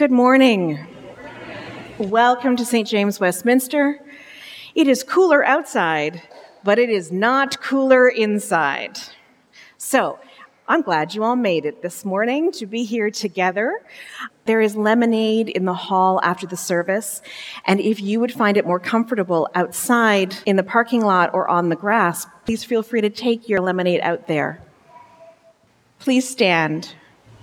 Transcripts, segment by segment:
Good morning. Welcome to St. James Westminster. It is cooler outside, but it is not cooler inside. So, I'm glad you all made it this morning to be here together. There is lemonade in the hall after the service, and if you would find it more comfortable outside in the parking lot or on the grass, please feel free to take your lemonade out there. Please stand.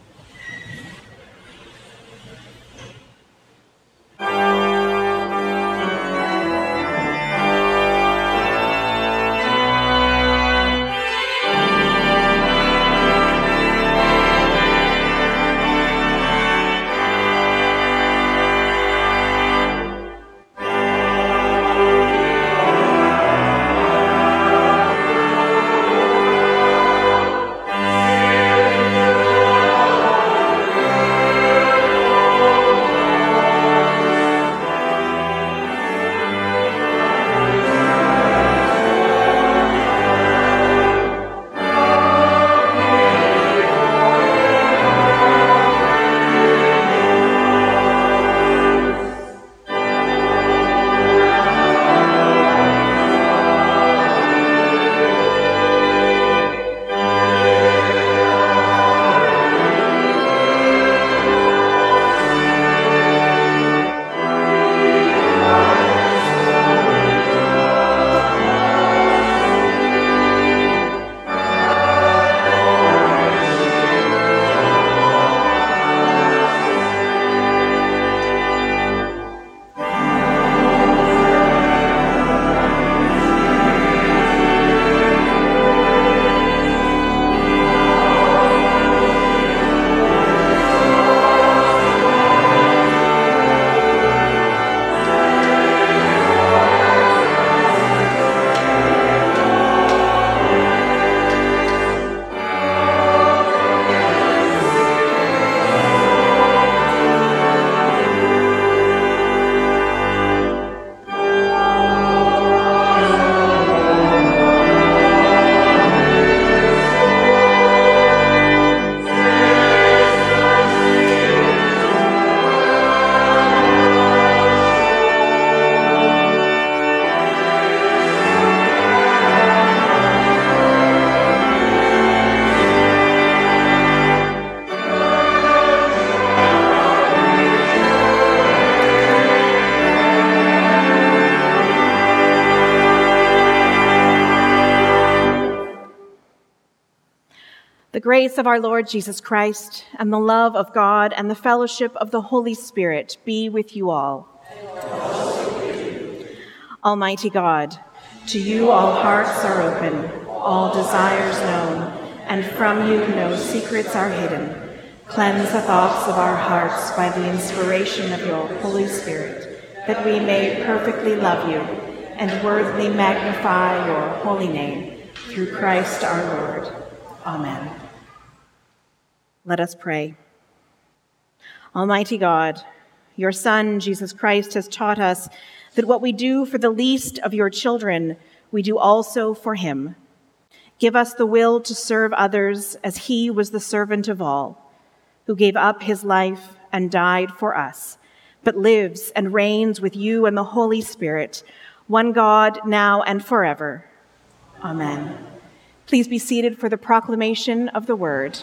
The grace of our Lord Jesus Christ and the love of God and the fellowship of the Holy Spirit be with you all. Almighty God, to you all hearts are open, all desires known, and from you no secrets are hidden. Cleanse the thoughts of our hearts by the inspiration of your Holy Spirit, that we may perfectly love you and worthily magnify your holy name, through Christ our Lord. Amen. Let us pray. Almighty God, your Son, Jesus Christ, has taught us that what we do for the least of your children, we do also for him. Give us the will to serve others as he was the servant of all, who gave up his life and died for us, but lives and reigns with you and the Holy Spirit, one God, now and forever. Amen. Please be seated for the proclamation of the word.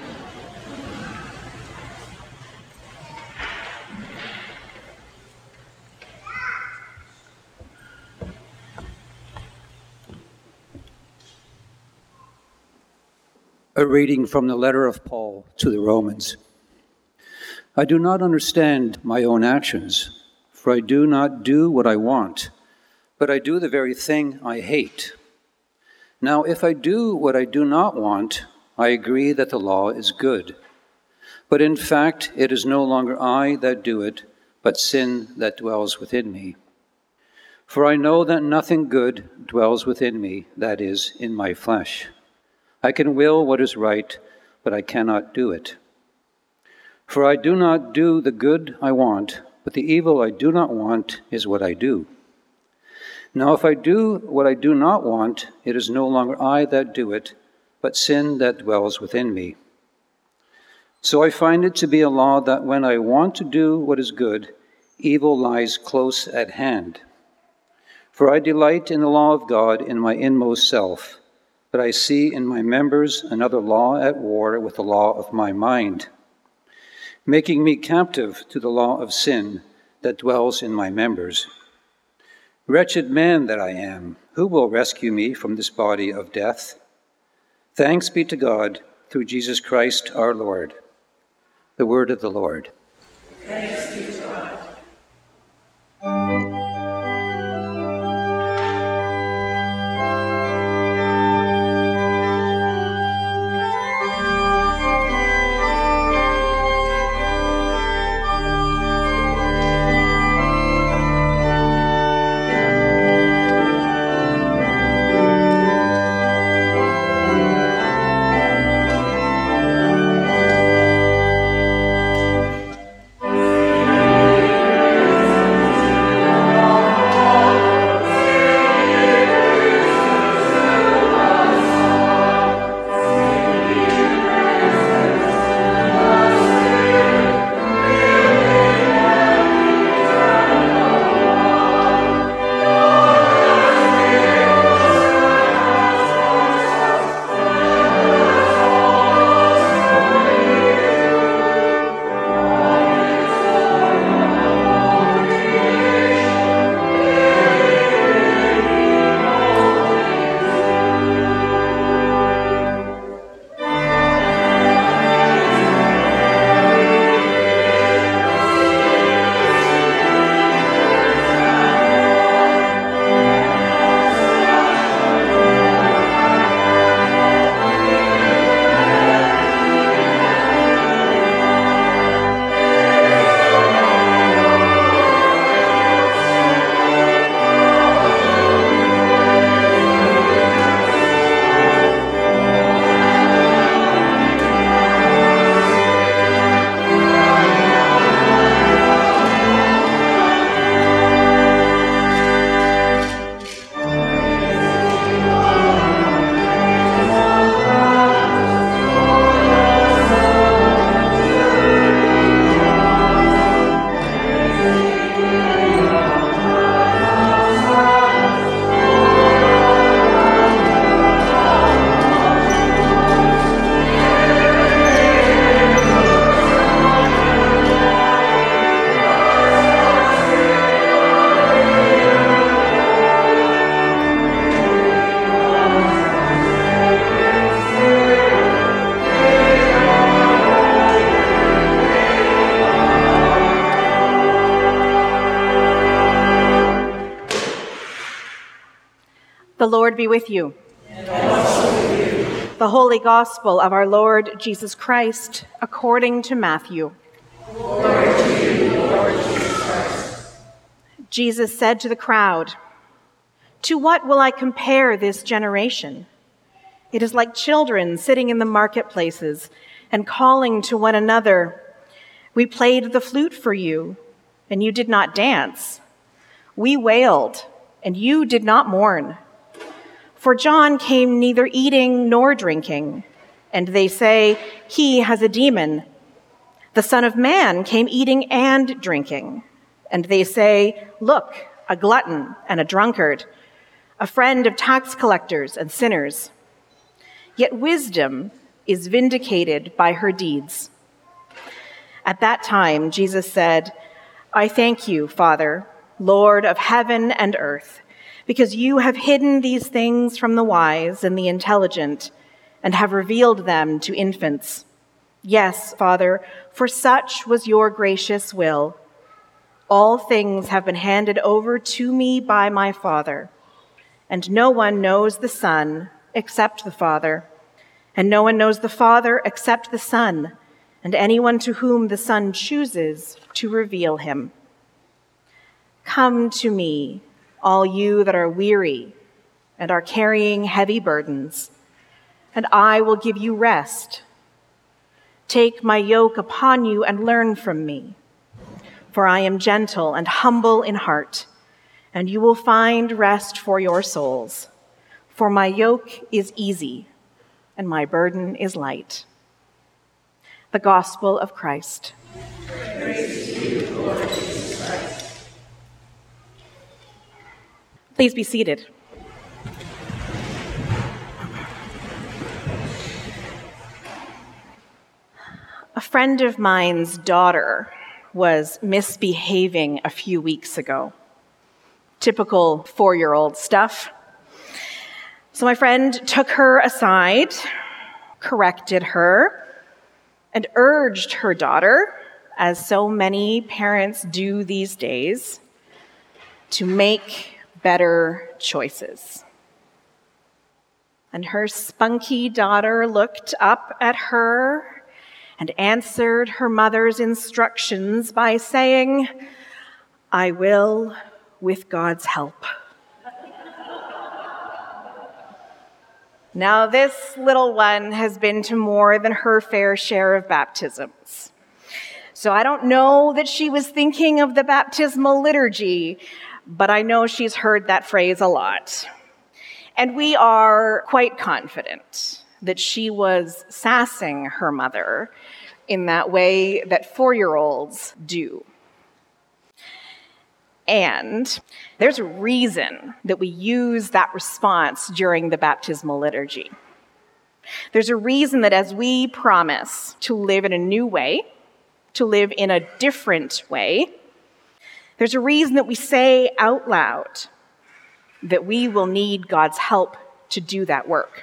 A reading from the letter of Paul to the Romans. I do not understand my own actions, for I do not do what I want, but I do the very thing I hate. Now, if I do what I do not want, I agree that the law is good. But in fact, it is no longer I that do it, but sin that dwells within me. For I know that nothing good dwells within me, that is, in my flesh. I can will what is right, but I cannot do it. For I do not do the good I want, but the evil I do not want is what I do. Now if I do what I do not want, it is no longer I that do it, but sin that dwells within me. So I find it to be a law that when I want to do what is good, evil lies close at hand. For I delight in the law of God in my inmost self, but I see in my members another law at war with the law of my mind, making me captive to the law of sin that dwells in my members. Wretched man that I am, who will rescue me from this body of death? Thanks be to God through Jesus Christ our Lord. The word of the Lord. Thanks be to God. The Lord be with you. And also with you. The Holy Gospel of our Lord Jesus Christ according to Matthew. Glory to you, Lord Jesus Christ. Jesus said to the crowd, "To what will I compare this generation? It is like children sitting in the marketplaces and calling to one another, 'We played the flute for you, and you did not dance. We wailed, and you did not mourn.' For John came neither eating nor drinking, and they say, 'He has a demon.' The Son of Man came eating and drinking, and they say, 'Look, a glutton and a drunkard, a friend of tax collectors and sinners.' Yet wisdom is vindicated by her deeds." At that time, Jesus said, "I thank you, Father, Lord of heaven and earth, because you have hidden these things from the wise and the intelligent and have revealed them to infants. Yes, Father, for such was your gracious will. All things have been handed over to me by my Father, and no one knows the Son except the Father, and no one knows the Father except the Son, and anyone to whom the Son chooses to reveal him. Come to me, all you that are weary and are carrying heavy burdens, and I will give you rest. Take my yoke upon you and learn from me, for I am gentle and humble in heart, and you will find rest for your souls. For my yoke is easy, and my burden is light." The Gospel of Christ. Praise to you, Lord Jesus Christ. Please be seated. A friend of mine's daughter was misbehaving a few weeks ago. Typical 4-year-old stuff. So my friend took her aside, corrected her, and urged her daughter, as so many parents do these days, to make better choices. And her spunky daughter looked up at her and answered her mother's instructions by saying, "I will with God's help." Now, this little one has been to more than her fair share of baptisms. So I don't know that she was thinking of the baptismal liturgy, but I know she's heard that phrase a lot. And we are quite confident that she was sassing her mother in that way that 4-year-olds do. And there's a reason that we use that response during the baptismal liturgy. There's a reason that as we promise to live in a new way, to live in a different way, there's a reason that we say out loud that we will need God's help to do that work.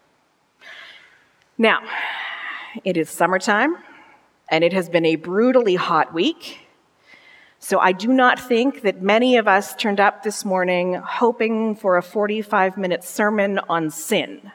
Now, it is summertime, and it has been a brutally hot week, so I do not think that many of us turned up this morning hoping for a 45-minute sermon on sin.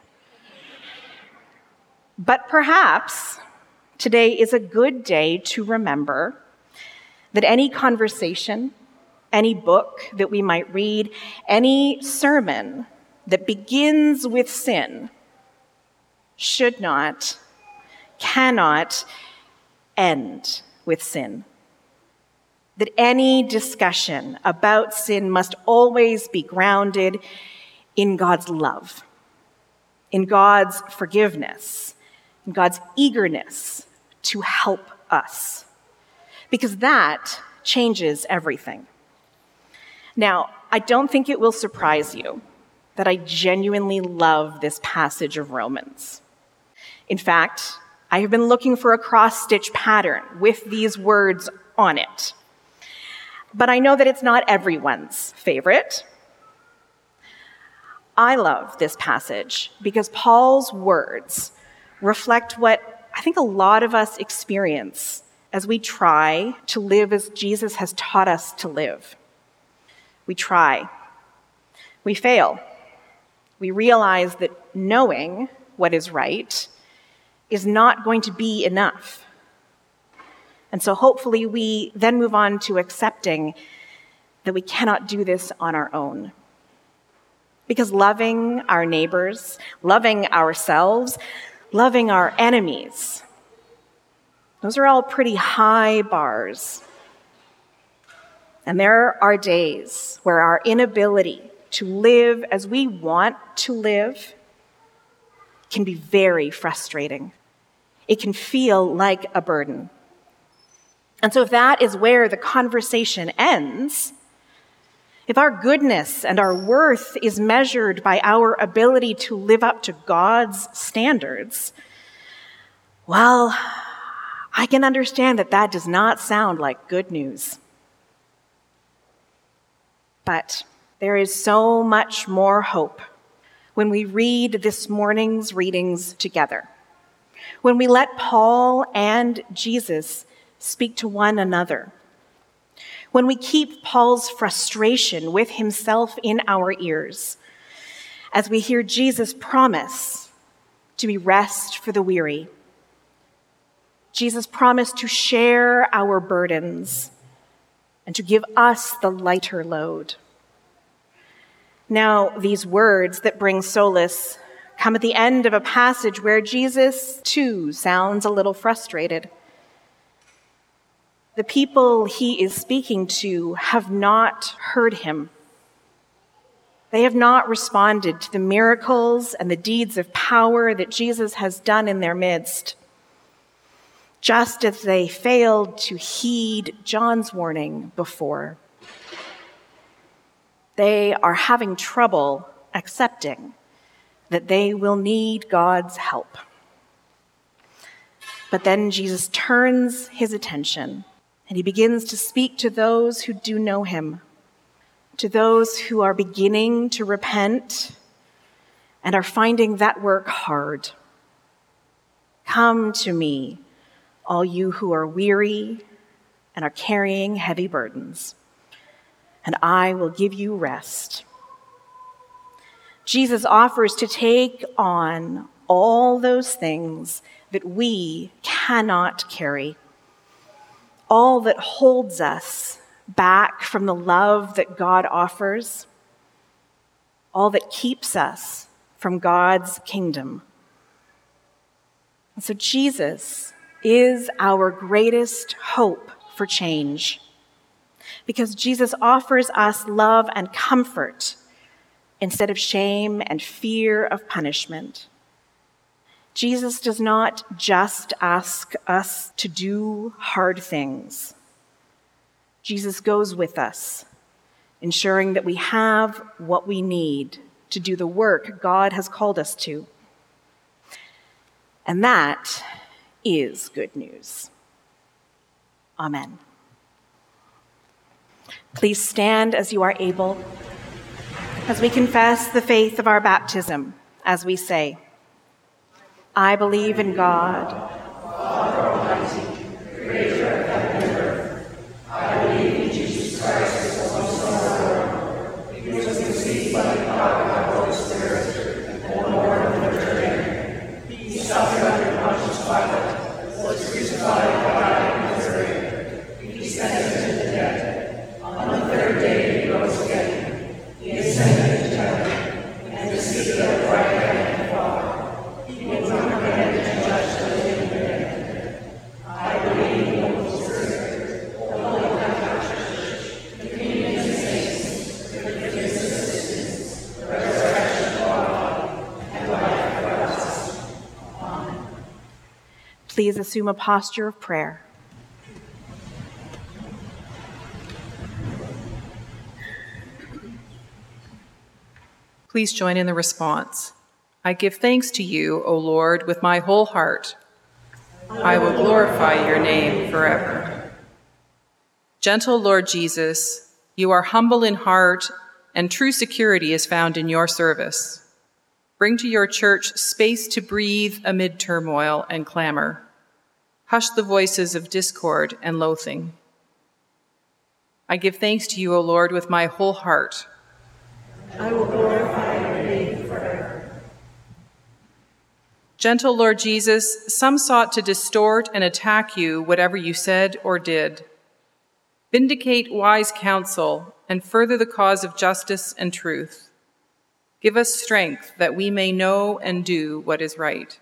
But perhaps today is a good day to remember that any conversation, any book that we might read, any sermon that begins with sin should not, cannot end with sin. That any discussion about sin must always be grounded in God's love, in God's forgiveness, in God's eagerness to help us, because that changes everything. Now, I don't think it will surprise you that I genuinely love this passage of Romans. In fact, I have been looking for a cross-stitch pattern with these words on it. But I know that it's not everyone's favorite. I love this passage because Paul's words reflect what I think a lot of us experience as we try to live as Jesus has taught us to live. We try. We fail. We realize that knowing what is right is not going to be enough. And so hopefully we then move on to accepting that we cannot do this on our own. Because loving our neighbors, loving ourselves, loving our enemies, those are all pretty high bars. And there are days where our inability to live as we want to live can be very frustrating. It can feel like a burden. And so if that is where the conversation ends, if our goodness and our worth is measured by our ability to live up to God's standards, well, I can understand that that does not sound like good news. But there is so much more hope when we read this morning's readings together, when we let Paul and Jesus speak to one another, when we keep Paul's frustration with himself in our ears, as we hear Jesus promise to be rest for the weary, Jesus promised to share our burdens and to give us the lighter load. Now, these words that bring solace come at the end of a passage where Jesus, too, sounds a little frustrated. The people he is speaking to have not heard him. They have not responded to the miracles and the deeds of power that Jesus has done in their midst. just as they failed to heed John's warning before. They are having trouble accepting that they will need God's help. But then Jesus turns his attention and he begins to speak to those who do know him, to those who are beginning to repent and are finding that work hard. Come to me, all you who are weary and are carrying heavy burdens, and I will give you rest. Jesus offers to take on all those things that we cannot carry, all that holds us back from the love that God offers, all that keeps us from God's kingdom. And so Jesus is our greatest hope for change, because Jesus offers us love and comfort instead of shame and fear of punishment. Jesus does not just ask us to do hard things. Jesus goes with us, ensuring that we have what we need to do the work God has called us to. And that is good news. Amen. Please stand as you are able as we confess the faith of our baptism, as we say, I believe in God, Father Almighty, creator of heaven and earth. I believe in Jesus Christ, his only Son, our Lord. He was conceived by the power of the Holy Spirit and born of the Virgin Mary. He suffered under Pontius Pilate, was crucified, died, and was buried. He descended into the dead. On the third day he rose again. He ascended into heaven, and is seated at the right hand of the Father. He will come again to judge the living and the dead. I believe in the Holy Spirit, the Holy Catholic Church, the communion of saints, the forgiveness of sins, the resurrection of the body, and life everlasting. Amen. please assume a posture of prayer. Please join in the response. I give thanks to you, O Lord, with my whole heart. I will glorify your name forever. Gentle Lord Jesus, you are humble in heart, and true security is found in your service. Bring to your church space to breathe amid turmoil and clamor. Hush the voices of discord and loathing. I give thanks to you, O Lord, with my whole heart. I will glorify your name forever. Gentle Lord Jesus, some sought to distort and attack you, whatever you said or did. Vindicate wise counsel and further the cause of justice and truth. Give us strength that we may know and do what is right.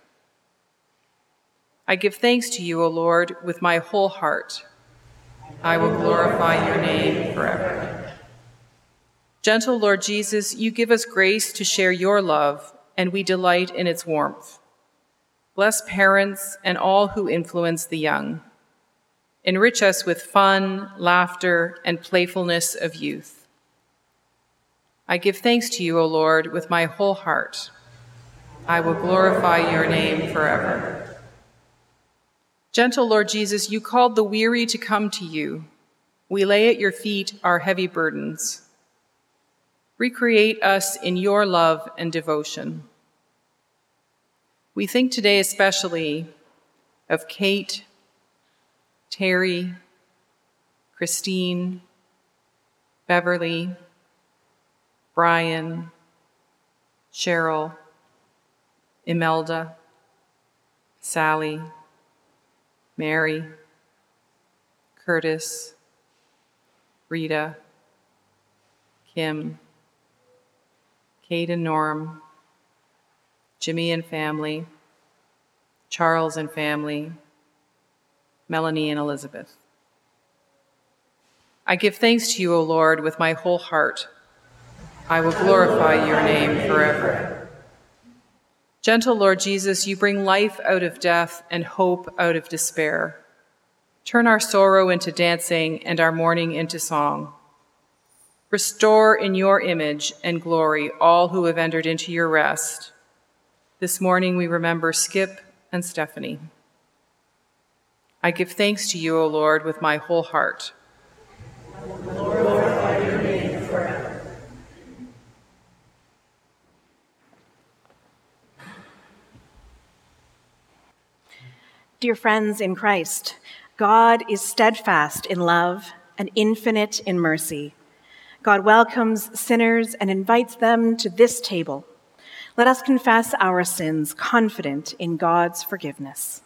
I give thanks to you, O Lord, with my whole heart. I will glorify your name forever. Gentle Lord Jesus, you give us grace to share your love, and we delight in its warmth. Bless parents and all who influence the young. Enrich us with fun, laughter, and playfulness of youth. I give thanks to you, O Lord, with my whole heart. I will glorify your name forever. Gentle Lord Jesus, you called the weary to come to you. We lay at your feet our heavy burdens. Recreate us in your love and devotion. We think today especially of Kate, Terry, Christine, Beverly, Brian, Cheryl, Imelda, Sally, Mary, Curtis, Rita, Kim, Kate and Norm, Jimmy and family, Charles and family, Melanie and Elizabeth. I give thanks to you, O Lord, with my whole heart. I will glorify your name forever. Gentle Lord Jesus, you bring life out of death and hope out of despair. Turn our sorrow into dancing and our mourning into song. Restore in your image and glory all who have entered into your rest. This morning we remember Skip and Stephanie. I give thanks to you, O Lord, with my whole heart. Glorify your name forever. Dear friends in Christ, God is steadfast in love and infinite in mercy. God welcomes sinners and invites them to this table. Let us confess our sins, confident in God's forgiveness.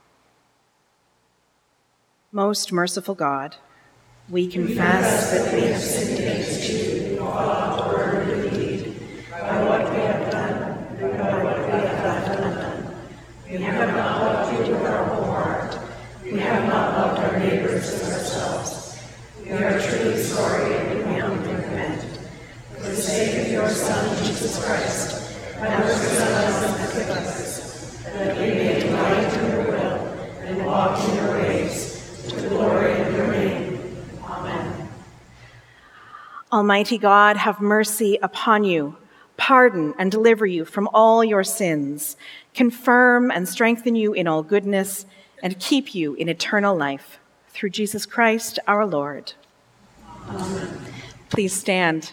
Most merciful God, we confess that we have sinned against you in thought, word, and deed, by what we have done, and by what we have left undone. We have not loved you with our whole heart. We have not loved our neighbors as ourselves. We are truly sorry and we humbly repent. For the sake of your Son, Jesus Christ, have mercy on us and forgive us, that we may delight in your will and walk in your ways, to the glory of your name. Amen. Almighty God, have mercy upon you, pardon and deliver you from all your sins, confirm and strengthen you in all goodness, and keep you in eternal life. Through Jesus Christ our Lord. Amen. Please stand.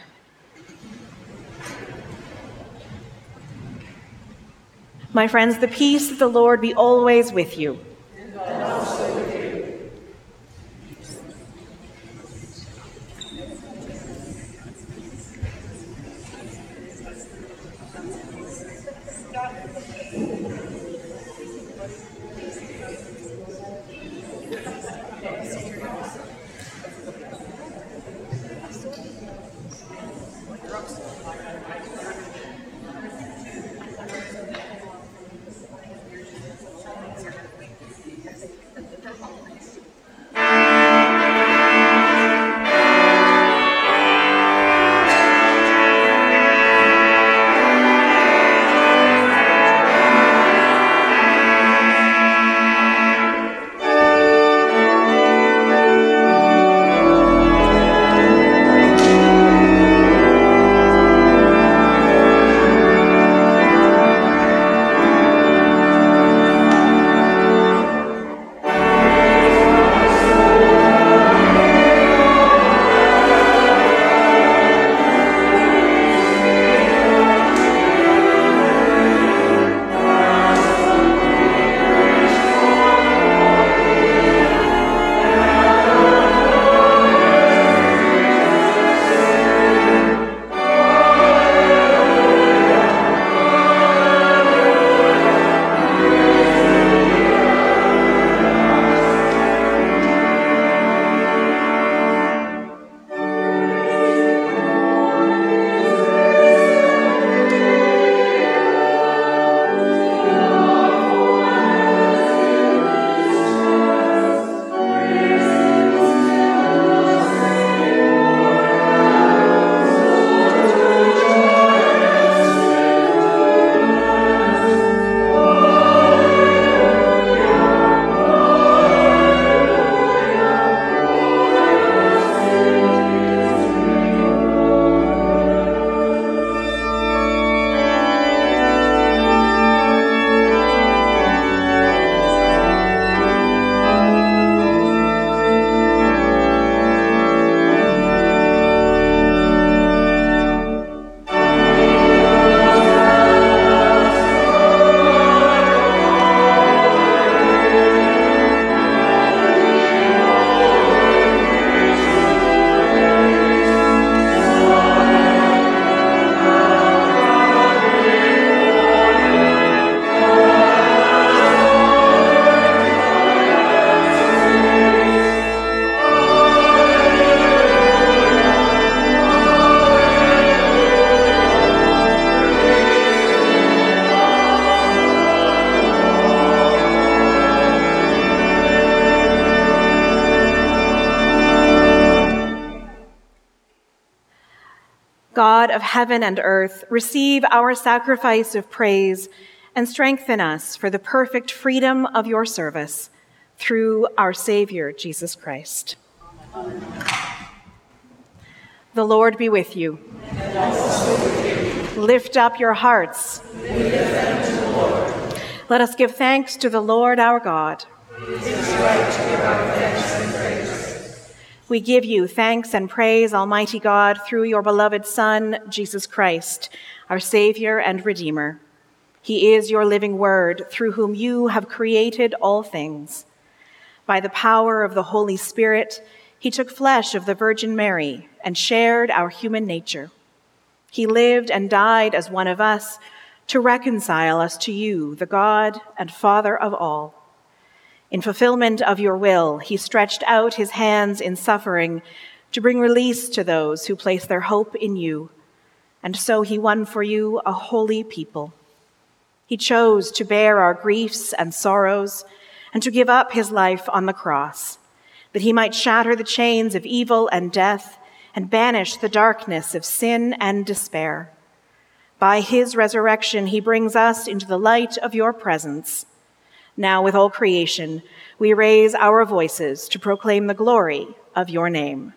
My friends, the peace of the Lord be always with you. And also with you. God of heaven and earth, receive our sacrifice of praise and strengthen us for the perfect freedom of your service through our Savior, Jesus Christ. Amen. The Lord be with you. And also with you. Lift up your hearts. We lift them to the Lord. Let us give thanks to the Lord our God. It is right to give our thanks and praise. We give you thanks and praise, Almighty God, through your beloved Son, Jesus Christ, our Savior and Redeemer. He is your living word, through whom you have created all things. By the power of the Holy Spirit, he took flesh of the Virgin Mary and shared our human nature. He lived and died as one of us to reconcile us to you, the God and Father of all. In fulfillment of your will, he stretched out his hands in suffering to bring release to those who place their hope in you. And so he won for you a holy people. He chose to bear our griefs and sorrows and to give up his life on the cross, that he might shatter the chains of evil and death and banish the darkness of sin and despair. By his resurrection, he brings us into the light of your presence. Now, with all creation, we raise our voices to proclaim the glory of your name.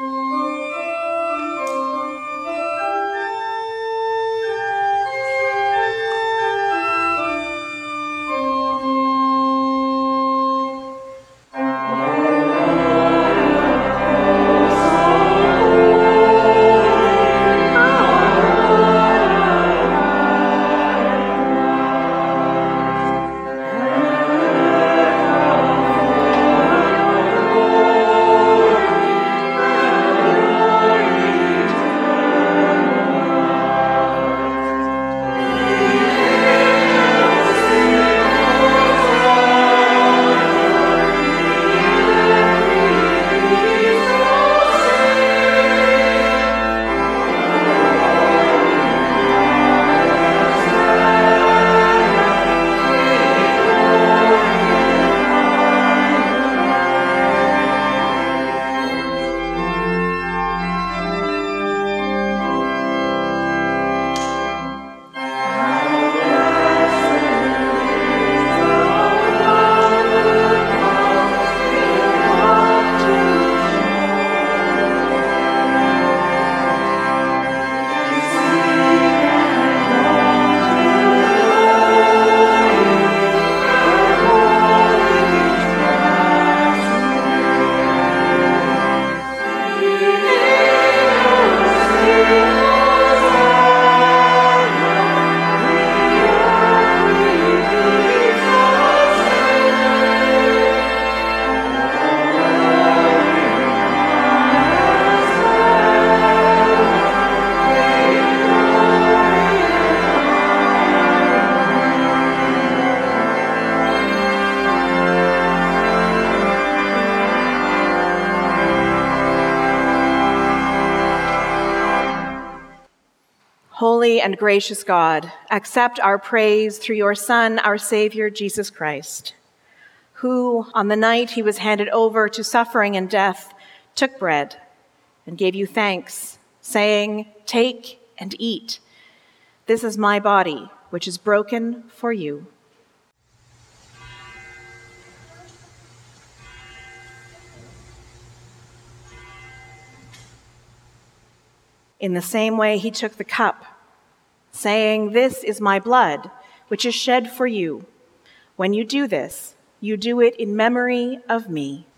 Holy and gracious God, accept our praise through your Son, our Savior, Jesus Christ, who, on the night he was handed over to suffering and death, took bread and gave you thanks, saying, "Take and eat. This is my body, which is broken for you." In the same way, he took the cup, saying, "This is my blood, which is shed for you. When you do this, you do it in memory of me."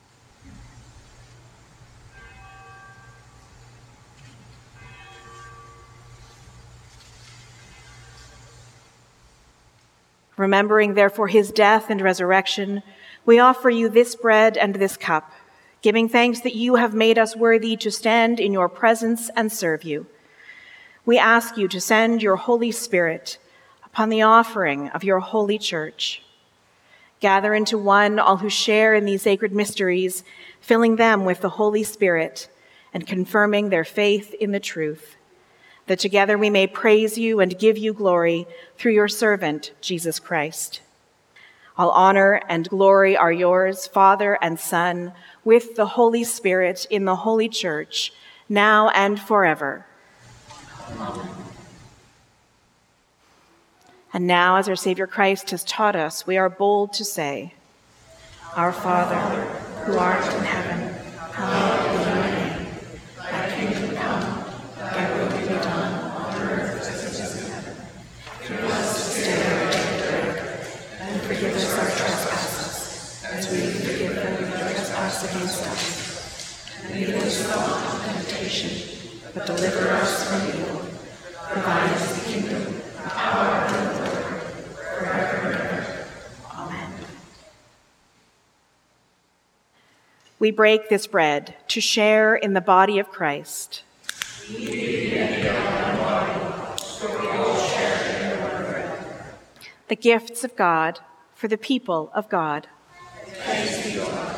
Remembering, therefore, his death and resurrection, we offer you this bread and this cup, giving thanks that you have made us worthy to stand in your presence and serve you. We ask you to send your Holy Spirit upon the offering of your holy church. Gather into one all who share in these sacred mysteries, filling them with the Holy Spirit and confirming their faith in the truth, that together we may praise you and give you glory through your servant, Jesus Christ. All honor and glory are yours, Father and Son, with the Holy Spirit in the Holy Church, now and forever. Amen. And now, as our Savior Christ has taught us, we are bold to say, Our Father, who art in heaven, hallowed be your name. Thy kingdom come, thy will be done on earth as it is in heaven. Give us this day our daily bread, and forgive us our trespasses, as we forgive those who trespass against us. And lead us not into temptation, but deliver us from evil. For thine is the kingdom, the power, and the glory, forever and ever. Amen. We break this bread to share in the body of Christ. The gifts of God for the people of God. Thanks be to God.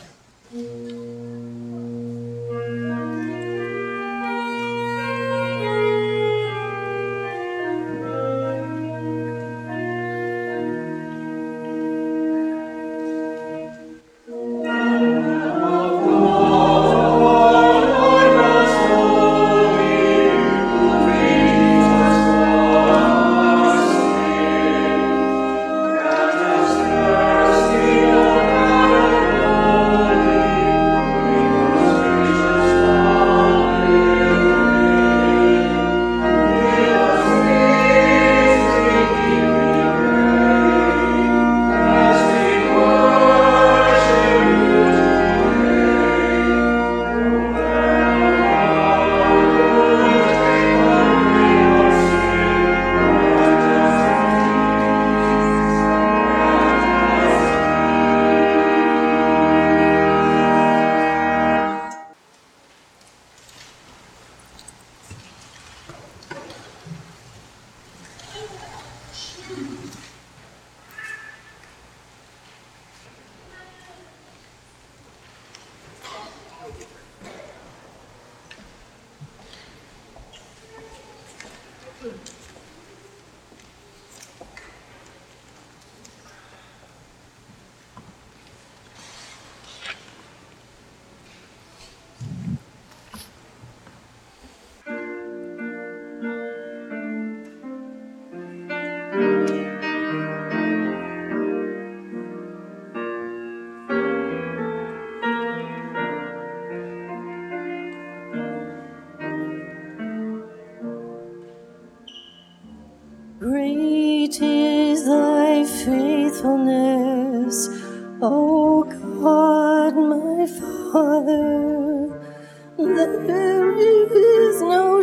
Great is thy faithfulness, O God, my Father. There is no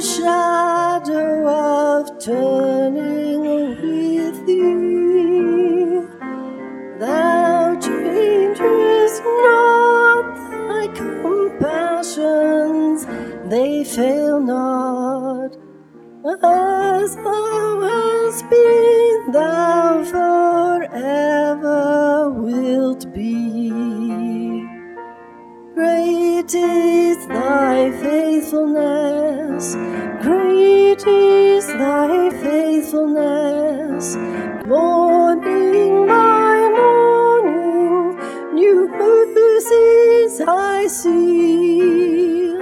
shadow of turning with thee. Thou changest not thy compassions, they fail not. As thou hast been, thou forever wilt be. Great is thy faithfulness, great is thy faithfulness. Morning by morning, new mercies I see.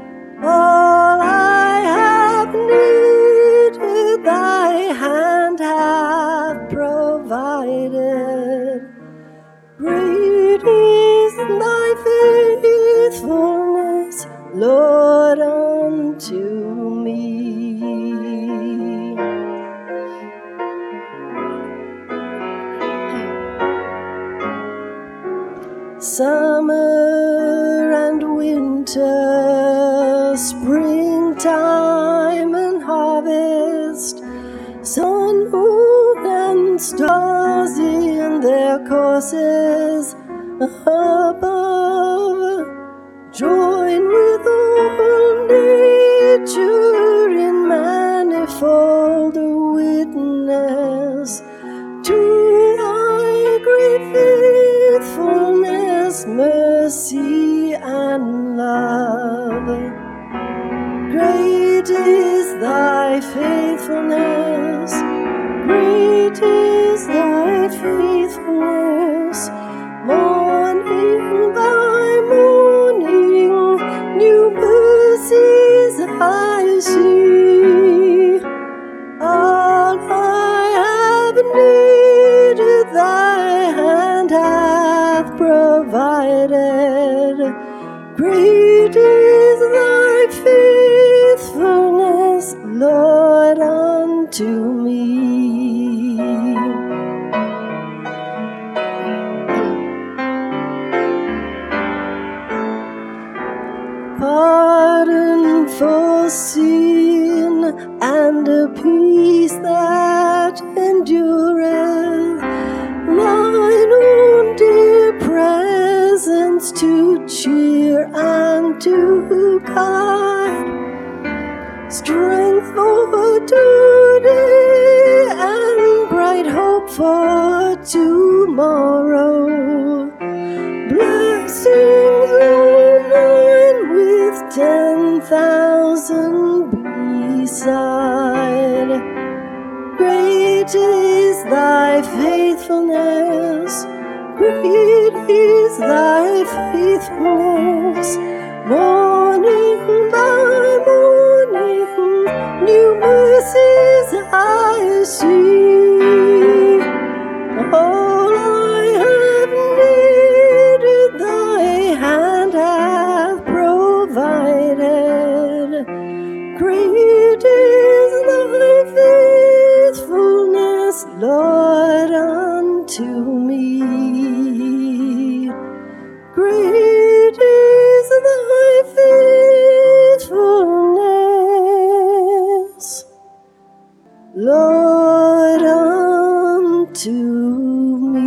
All I have needed, thy hand hath provided. Great is thy faithfulness, Lord, unto me. Summer and winter, springtime and harvest, sun, moon, and stars in their courses above, join with all nature in manifold witness to thy great faithfulness, mercy, and love. Great is thy faithfulness, great is thy faithfulness. Morning by morning, new mercies I see. All I Great is thy faithfulness, Lord, unto me. Pardon for sin and a peace that endureth, thine own dear presence to cheer and to guide, strength for today and bright hope for tomorrow. Blessings all mine with 10,000 beside. Great is thy faithfulness, great is thy faithfulness. Morning by morning, new mercies I see. All I have needed, thy hand hath provided. Great is thy faithfulness, Lord, unto me. Great is thy faithfulness, Lord, unto me.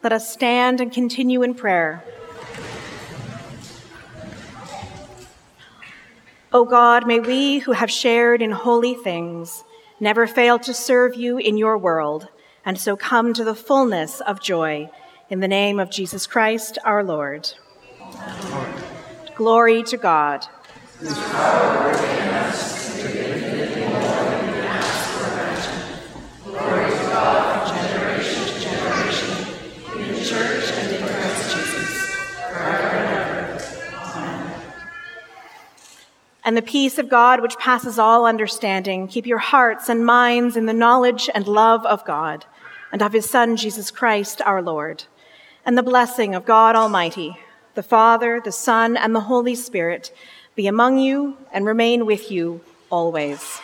Let us stand and continue in prayer. O God, may we who have shared in holy things never fail to serve you in your world, and so come to the fullness of joy. In the name of Jesus Christ, our Lord. Amen. Glory to God. Whose power within us to the infinitely more than we can ask or imagine. Glory to God from generation to generation, in the church and in Christ Jesus, forever and ever. Amen. And the peace of God, which passes all understanding, keep your hearts and minds in the knowledge and love of God and of his Son, Jesus Christ, our Lord. And the blessing of God Almighty, the Father, the Son, and the Holy Spirit be among you and remain with you always.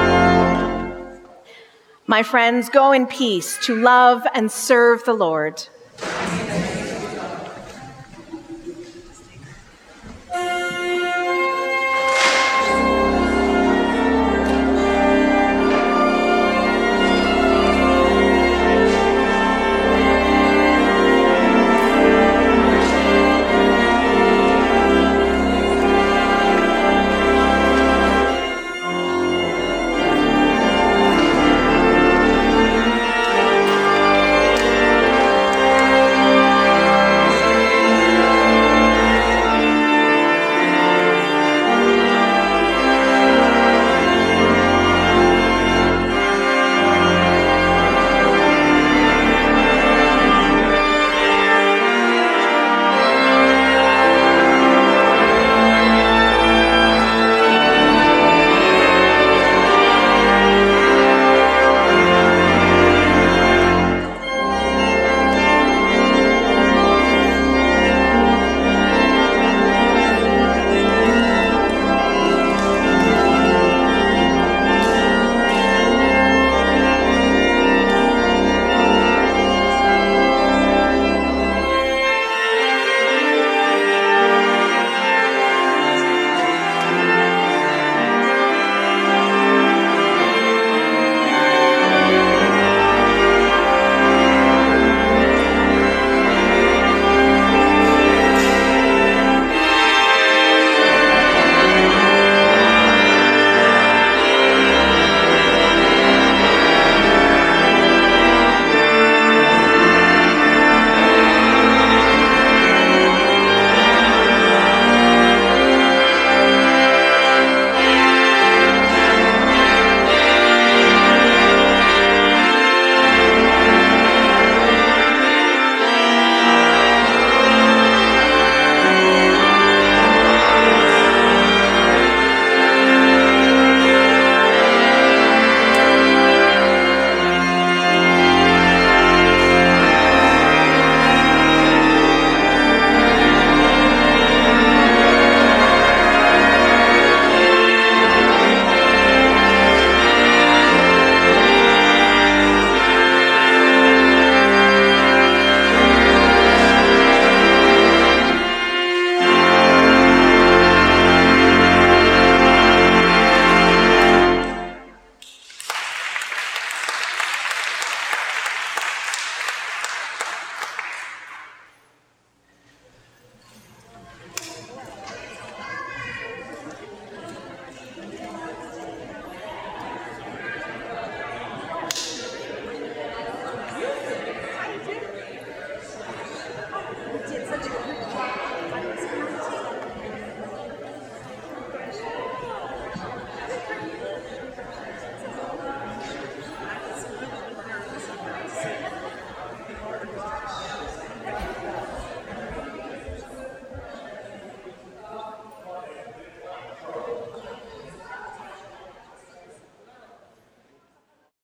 My friends, go in peace to love and serve the Lord.